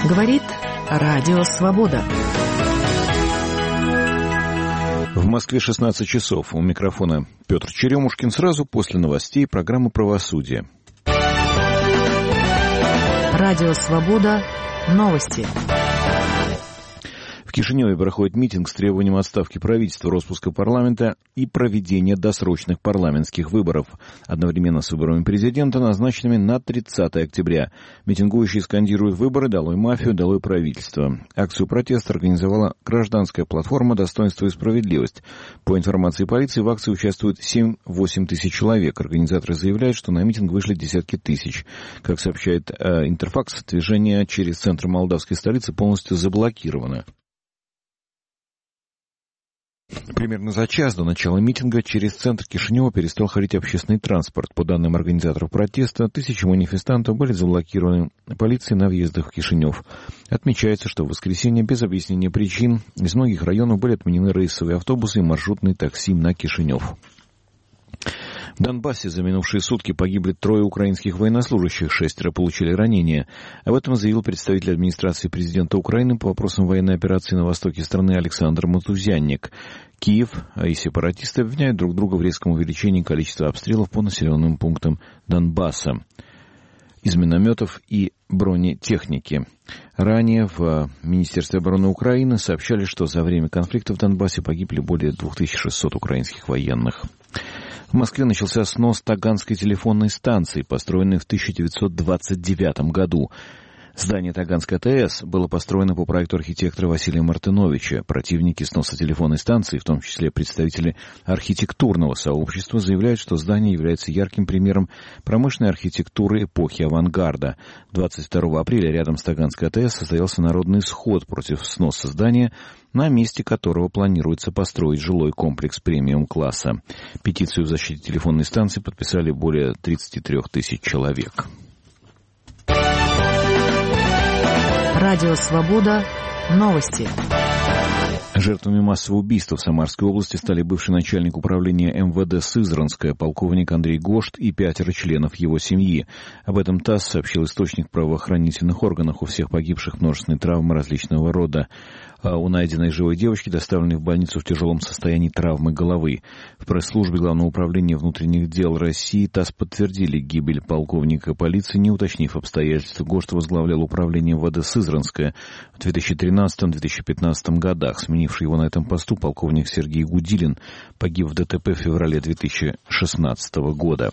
Говорит Радио Свобода. В Москве 16 часов. У микрофона Петр Черемушкин. Сразу после новостей программа «Правосудие». Радио Свобода. Новости. В Кишиневе проходит митинг с требованием отставки правительства, распуска парламента и проведения досрочных парламентских выборов. Одновременно с выборами президента, назначенными на 30 октября. Митингующие скандируют: «Выборы, долой мафию, долой правительство». Акцию протеста организовала гражданская платформа «Достоинство и справедливость». По информации полиции, в акции участвуют 7-8 тысяч человек. Организаторы заявляют, что на митинг вышли десятки тысяч. Как сообщает Интерфакс, движение через центр молдавской столицы полностью заблокировано. Примерно за час до начала митинга через центр Кишинева перестал ходить общественный транспорт. По данным организаторов протеста, тысячи манифестантов были заблокированы полицией на въездах в Кишинев. Отмечается, что в воскресенье без объяснения причин из многих районов были отменены рейсовые автобусы и маршрутные такси на Кишинев. В Донбассе за минувшие сутки погибли 3 украинских военнослужащих, 6 получили ранения. Об этом заявил представитель администрации президента Украины по вопросам военной операции на востоке страны Александр Матузянник. Киев и сепаратисты обвиняют друг друга в резком увеличении количества обстрелов по населенным пунктам Донбасса из минометов и бронетехники. Ранее в Министерстве обороны Украины сообщали, что за время конфликта в Донбассе погибли более 2600 украинских военных. В Москве начался снос Таганской телефонной станции, построенной в 1929 году. Здание Таганской АТС было построено по проекту архитектора Василия Мартыновича. Противники сноса телефонной станции, в том числе представители архитектурного сообщества, заявляют, что здание является ярким примером промышленной архитектуры эпохи авангарда. 22 апреля рядом с Таганской АТС состоялся народный сход против сноса здания, на месте которого планируется построить жилой комплекс премиум-класса. Петицию в защите телефонной станции подписали более 33 тысяч человек. Радио Свобода. Новости. Жертвами массового убийства в Самарской области стали бывший начальник управления МВД Сызранское, полковник Андрей Гошт и 5 членов его семьи. Об этом ТАСС сообщил источник в правоохранительных органах. У всех погибших множественные травмы различного рода. У найденной живой девочки доставлены в больницу в тяжелом состоянии травмы головы. В пресс-службе Главного управления внутренних дел России ТАСС подтвердили гибель полковника полиции, не уточнив обстоятельства. Гошт возглавлял управление МВД Сызранское в 2013-2015 годах. Сменивший его на этом посту полковник Сергей Гудилин погиб в ДТП в феврале 2016 года.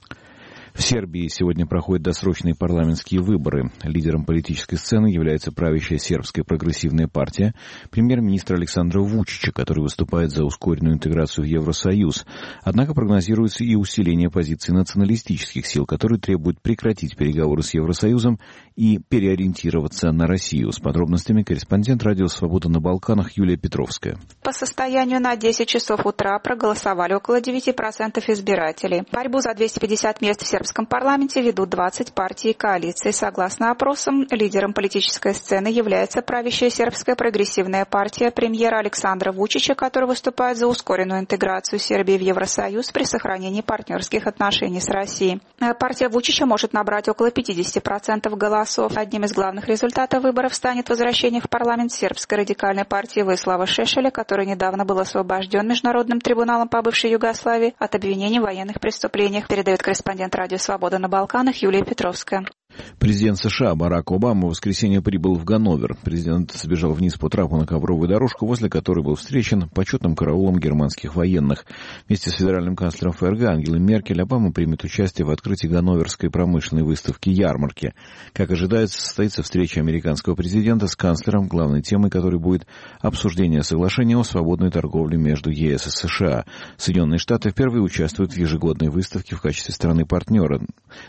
В Сербии сегодня проходят досрочные парламентские выборы. Лидером политической сцены является правящая сербская прогрессивная партия премьер-министра Александра Вучича, который выступает за ускоренную интеграцию в Евросоюз. Однако прогнозируется и усиление позиций националистических сил, которые требуют прекратить переговоры с Евросоюзом и переориентироваться на Россию. С подробностями корреспондент «Радио Свобода» на Балканах Юлия Петровская. По состоянию на 10 часов утра проголосовали около 9% избирателей. Борьбу за 250 мест в сербском парламенте ведут 20 партий и коалиций. Согласно опросам, лидером политической сцены является правящая сербская прогрессивная партия премьера Александра Вучича, который выступает за ускоренную интеграцию Сербии в Евросоюз при сохранении партнерских отношений с Россией. Партия Вучича может набрать около 50% голосов. Одним из главных результатов выборов станет возвращение в парламент сербской радикальной партии Воислава Шешеля, который недавно был освобожден Международным трибуналом по бывшей Югославии от обвинений в военных преступлениях, передает корреспондент «Радио Свобода» на Балканах Юлия Петровская. Президент США Барак Обама в воскресенье прибыл в Ганновер. Президент сбежал вниз по трапу на ковровую дорожку, возле которой был встречен почетным караулом германских военных. Вместе с федеральным канцлером ФРГ Ангелой Меркель Обама примет участие в открытии Ганноверской промышленной выставки-ярмарки. Как ожидается, состоится встреча американского президента с канцлером, главной темой которой будет обсуждение соглашения о свободной торговле между ЕС и США. Соединенные Штаты впервые участвуют в ежегодной выставке в качестве страны-партнера.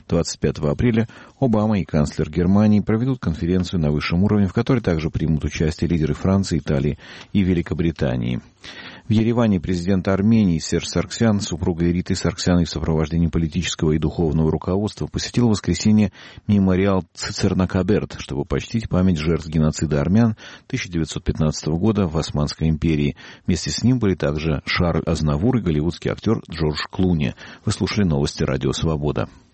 25 апреля Обама и канцлер Германии проведут конференцию на высшем уровне, в которой также примут участие лидеры Франции, Италии и Великобритании. В Ереване президент Армении Серж Саргсян, супруга Ириты Саргсян и в сопровождении политического и духовного руководства посетил в воскресенье мемориал Цицернакаберт, чтобы почтить память жертв геноцида армян 1915 года в Османской империи. Вместе с ним были также Шарль Азнавур и голливудский актер Джордж Клуни. Вы слушали новости «Радио Свобода».